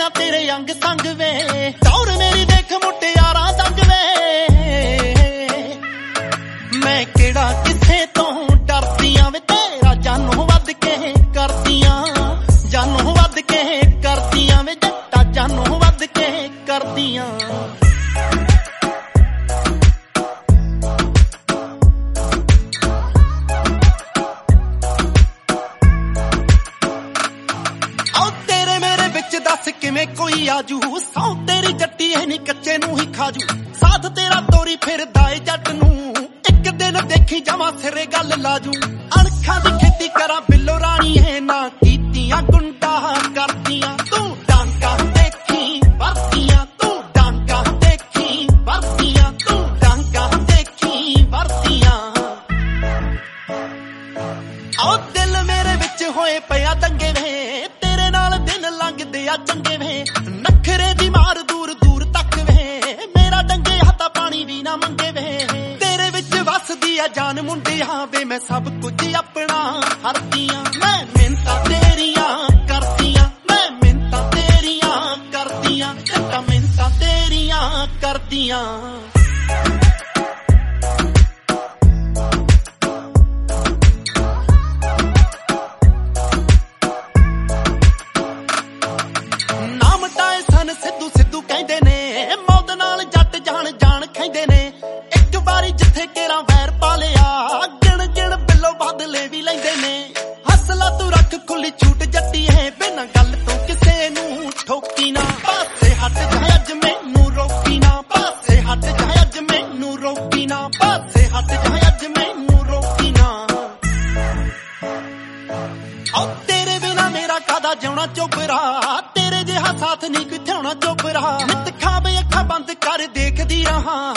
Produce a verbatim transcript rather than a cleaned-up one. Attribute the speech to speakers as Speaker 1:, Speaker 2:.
Speaker 1: ना तेरे अंग संग वे टौर मेरी देख मुटियारा संग वे मैं केड़ा किसे तो डरदियां वे तेरा जानू वध के करदियां जानू वध के करदियां वे जट्टा जानू वध के करदियां दस किवें कोई आजू सौ तेरी जट्टी है नी कच्चे नू ही खाजू साथ तेरा तोरी फिरदा ए जट नू एक दिन देखी जावां सिरे गल लाजू अणखां दी खेती करा बिल्लो रानी है ना कीतियां गुंडा करदियां तू डांका देखी वरदियां तू डांका देखी वरदियां तू डांका देखी वरदियां आओ दिल मेरे विच होए पिया दंगे वे तेरे नाल दिन लंघदे आ चंगे वे नखरे दी मार दूर दूर तक वे मेरा डंगे हत्था पानी भी ना मंगे वे तेरे विच वसदी आ जान मुंडिया वे मैं सब कुछ अपना हरदियां मैं मिन्नतां तेरियां करदियां मैं मिन्नतां तेरियां करदियां जट्टा मिन्नतां तेरियां करदियां सिद्धू सिद्धू कहंदे ने मौत नाल जट जान जान खैंदे ने एक बारी जिथे केरा वैर पा लिया गिण गिण बिल्लो बदले भी लैंदे ने हसला तू रख खुली छूट जट्टी है बिना गल तो किसे नू ठोकी ना पासे हट जाए अज मैनू रोकी ना पासे हट जाए अज मैनू रोकी ना पासे हट जाए अज मैनू रोकी ना ओ तेरे बिना मेरा कादा जिउणा चोपरा तेरे जिहा साथ नहीं किथे होना चोपरा नित खावे अखा बंद कर देखदी रहा